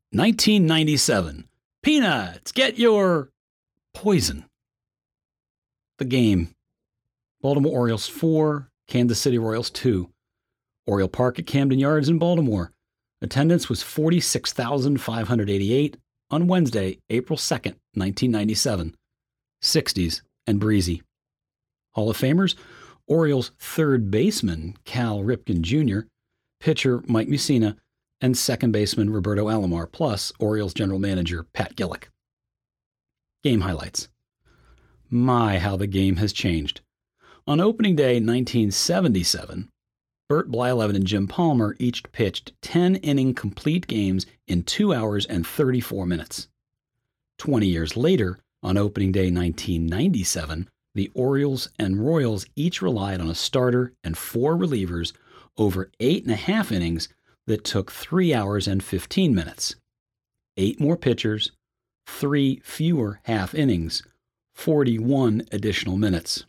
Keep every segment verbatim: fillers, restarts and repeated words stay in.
nineteen ninety-seven. Peanuts, get your poison. The game. Baltimore Orioles four, Kansas City Royals two. Oriole Park at Camden Yards in Baltimore. Attendance was forty-six thousand five hundred eighty-eight on Wednesday, April second, nineteen ninety-seven. sixties and breezy. Hall of Famers, Orioles third baseman Cal Ripken Junior, pitcher Mike Mussina, and second baseman Roberto Alomar, plus Orioles general manager Pat Gillick. Game highlights. My, how the game has changed. On opening day nineteen seventy-seven, Bert Blyleven and Jim Palmer each pitched ten-inning complete games in two hours and thirty-four minutes. Twenty years later, on opening day nineteen ninety-seven, the Orioles and Royals each relied on a starter and four relievers over eight and a half innings that took three hours and fifteen minutes. Eight more pitchers, three fewer half innings, forty-one additional minutes.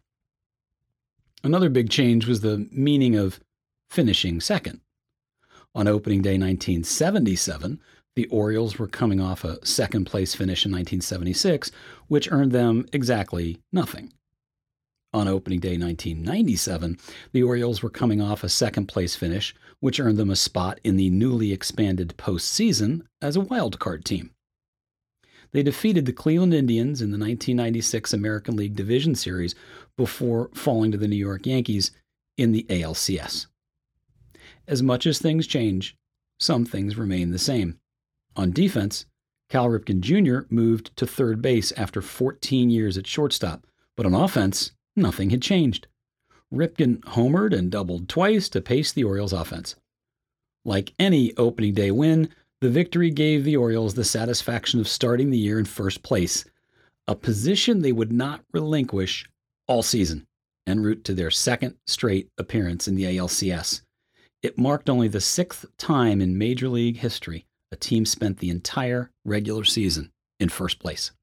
Another big change was the meaning of finishing second. On opening day nineteen seventy-seven, the Orioles were coming off a second-place finish in nineteen seventy-six, which earned them exactly nothing. On opening day nineteen ninety-seven, the Orioles were coming off a second-place finish, which earned them a spot in the newly expanded postseason as a wild-card team. They defeated the Cleveland Indians in the nineteen ninety-six American League Division Series before falling to the New York Yankees in the A L C S. As much as things change, some things remain the same. On defense, Cal Ripken Junior moved to third base after fourteen years at shortstop, but on offense, nothing had changed. Ripken homered and doubled twice to pace the Orioles' offense. Like any opening day win, the victory gave the Orioles the satisfaction of starting the year in first place, a position they would not relinquish all season, en route to their second straight appearance in the A L C S. It marked only the sixth time in Major League history a team spent the entire regular season in first place.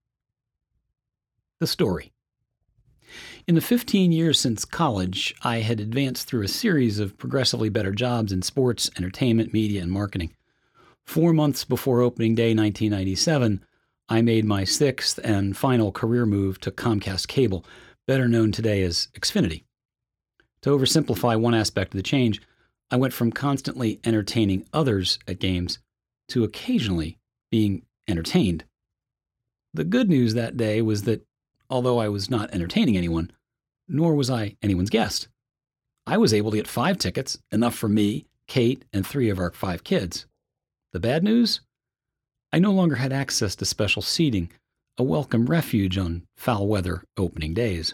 The story. In the fifteen years since college, I had advanced through a series of progressively better jobs in sports, entertainment, media, and marketing. Four months before opening day nineteen ninety-seven, I made my sixth and final career move to Comcast Cable, better known today as Xfinity. To oversimplify one aspect of the change, I went from constantly entertaining others at games to occasionally being entertained. The good news that day was that although I was not entertaining anyone, nor was I anyone's guest, I was able to get five tickets, enough for me, Kate, and three of our five kids. The bad news? I no longer had access to special seating, a welcome refuge on foul weather opening days.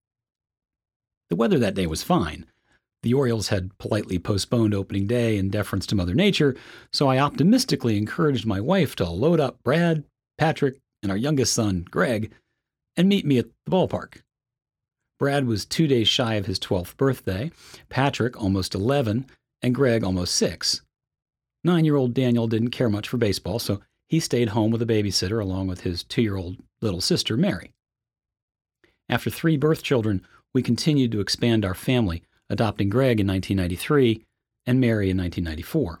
The weather that day was fine. The Orioles had politely postponed opening day in deference to Mother Nature, so I optimistically encouraged my wife to load up Brad, Patrick, and our youngest son, Greg, and meet me at the ballpark. Brad was two days shy of his twelfth birthday, Patrick almost eleven, and Greg almost six. Nine-year-old Daniel didn't care much for baseball, so he stayed home with a babysitter along with his two-year-old little sister, Mary. After three birth children, we continued to expand our family, adopting Greg in nineteen ninety-three and Mary in nineteen ninety-four.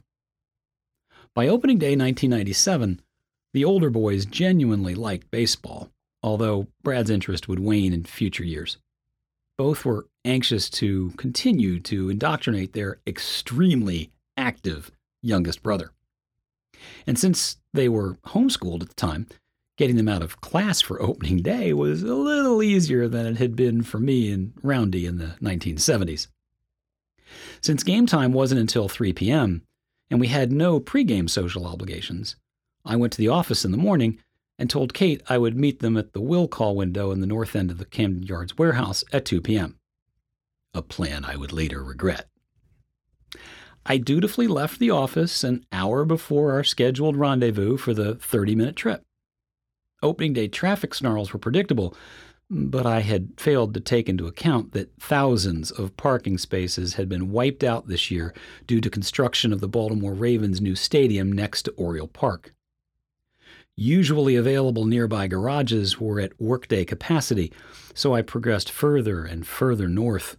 By opening day nineteen ninety-seven, the older boys genuinely liked baseball, although Brad's interest would wane in future years. Both were anxious to continue to indoctrinate their extremely active youngest brother. And since they were homeschooled at the time, getting them out of class for opening day was a little easier than it had been for me and Roundy in the nineteen seventies. Since game time wasn't until three p.m., and we had no pregame social obligations, I went to the office in the morning and told Kate I would meet them at the will call window in the north end of the Camden Yards warehouse at two p.m. A plan I would later regret. I dutifully left the office an hour before our scheduled rendezvous for the thirty-minute trip. Opening day traffic snarls were predictable, but I had failed to take into account that thousands of parking spaces had been wiped out this year due to construction of the Baltimore Ravens' new stadium next to Oriole Park. Usually available nearby garages were at workday capacity, so I progressed further and further north.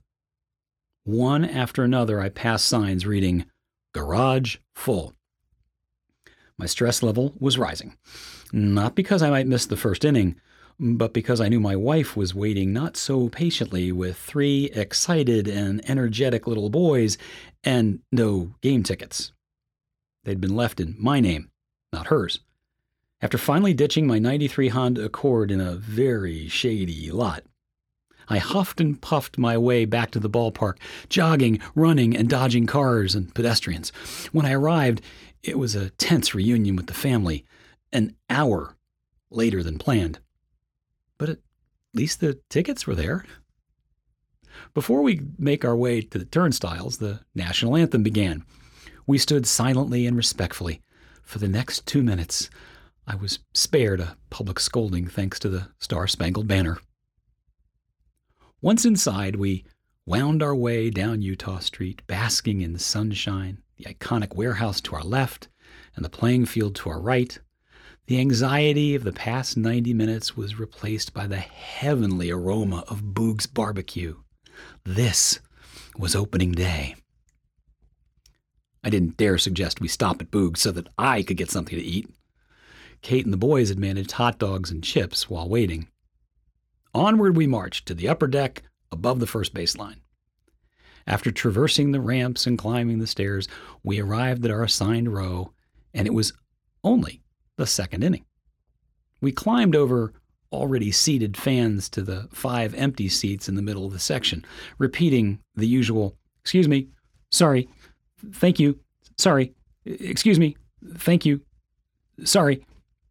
One after another, I passed signs reading, "Garage full." My stress level was rising. Not because I might miss the first inning, but because I knew my wife was waiting not so patiently with three excited and energetic little boys and no game tickets. They'd been left in my name, not hers. After finally ditching my ninety-three Honda Accord in a very shady lot, I huffed and puffed my way back to the ballpark, jogging, running, and dodging cars and pedestrians. When I arrived, it was a tense reunion with the family, an hour later than planned. But at least the tickets were there. Before we make our way to the turnstiles, the national anthem began. We stood silently and respectfully. For the next two minutes, I was spared a public scolding thanks to the Star-Spangled Banner. Once inside, we wound our way down Utah Street, basking in the sunshine, the iconic warehouse to our left and the playing field to our right. The anxiety of the past ninety minutes was replaced by the heavenly aroma of Boog's barbecue. This was opening day. I didn't dare suggest we stop at Boog's so that I could get something to eat. Kate and the boys had managed hot dogs and chips while waiting. Onward we marched to the upper deck above the first baseline. After traversing the ramps and climbing the stairs, we arrived at our assigned row, and it was only the second inning. We climbed over already seated fans to the five empty seats in the middle of the section, repeating the usual, "Excuse me, sorry, thank you, sorry, excuse me, thank you, sorry."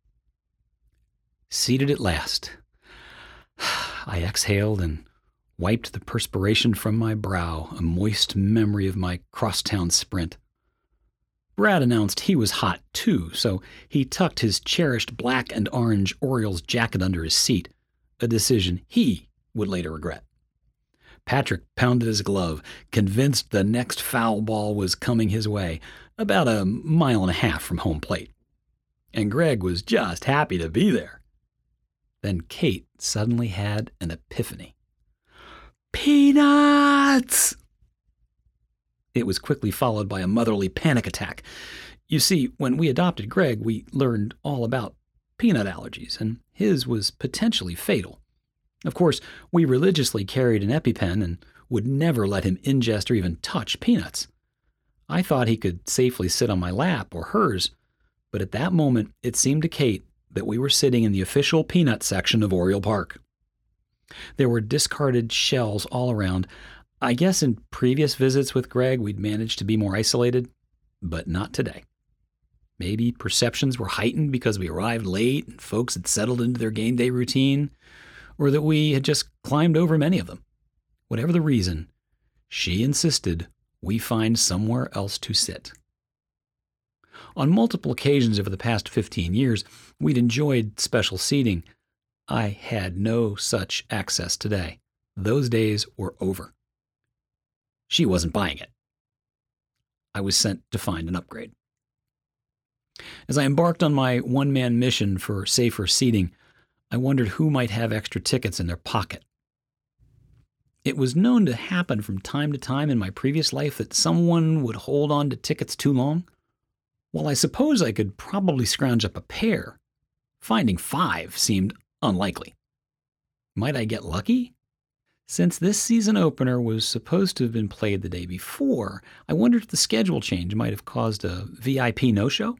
Seated at last, I exhaled and wiped the perspiration from my brow, a moist memory of my crosstown sprint. Brad announced he was hot too, so he tucked his cherished black and orange Orioles jacket under his seat, a decision he would later regret. Patrick pounded his glove, convinced the next foul ball was coming his way, about a mile and a half from home plate. And Greg was just happy to be there. Then Kate suddenly had an epiphany. Peanuts! It was quickly followed by a motherly panic attack. You see, when we adopted Greg, we learned all about peanut allergies, and his was potentially fatal. Of course, we religiously carried an EpiPen and would never let him ingest or even touch peanuts. I thought he could safely sit on my lap or hers, but at that moment it seemed to Kate that we were sitting in the official peanut section of Oriole Park. There were discarded shells all around. I guess in previous visits with Greg we'd managed to be more isolated, but not today. Maybe perceptions were heightened because we arrived late and folks had settled into their game day routine, or that we had just climbed over many of them. Whatever the reason, she insisted we find somewhere else to sit. On multiple occasions over the past fifteen years, we'd enjoyed special seating. I had no such access today. Those days were over. She wasn't buying it. I was sent to find an upgrade. As I embarked on my one-man mission for safer seating, I wondered who might have extra tickets in their pocket. It was known to happen from time to time in my previous life that someone would hold on to tickets too long. While I suppose I could probably scrounge up a pair, finding five seemed unlikely. Might I get lucky? Since this season opener was supposed to have been played the day before, I wondered if the schedule change might have caused a V I P no-show.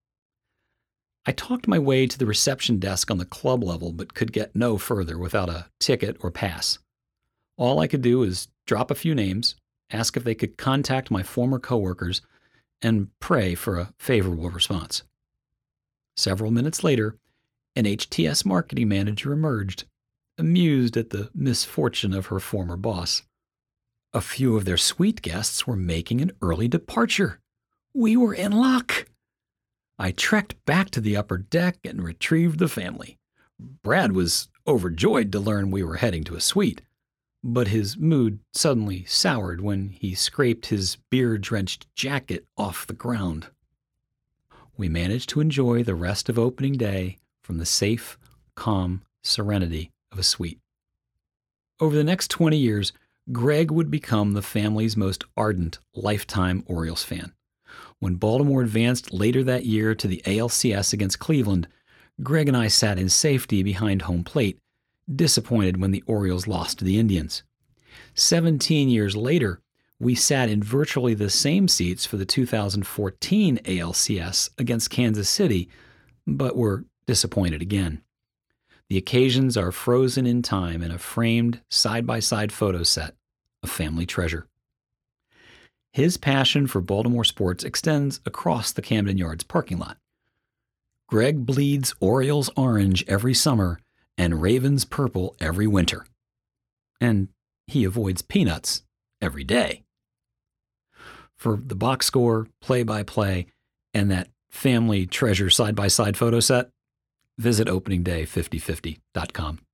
I talked my way to the reception desk on the club level, but could get no further without a ticket or pass. All I could do was drop a few names, ask if they could contact my former coworkers, and pray for a favorable response. Several minutes later, an H T S marketing manager emerged, amused at the misfortune of her former boss. A few of their suite guests were making an early departure. We were in luck. I trekked back to the upper deck and retrieved the family. Brad was overjoyed to learn we were heading to a suite, but his mood suddenly soured when he scraped his beer-drenched jacket off the ground. We managed to enjoy the rest of opening day from the safe, calm serenity of a suite. Over the next twenty years, Greg would become the family's most ardent lifetime Orioles fan. When Baltimore advanced later that year to the A L C S against Cleveland, Greg and I sat in safety behind home plate, disappointed when the Orioles lost to the Indians. Seventeen years later, we sat in virtually the same seats for the two thousand fourteen A L C S against Kansas City, but were disappointed again. The occasions are frozen in time in a framed side-by-side photo set, a family treasure. His passion for Baltimore sports extends across the Camden Yards parking lot. Greg bleeds Orioles orange every summer and Ravens purple every winter. And he avoids peanuts every day. For the box score, play-by-play, and that family treasure side-by-side photo set, visit opening day fifty fifty dot com.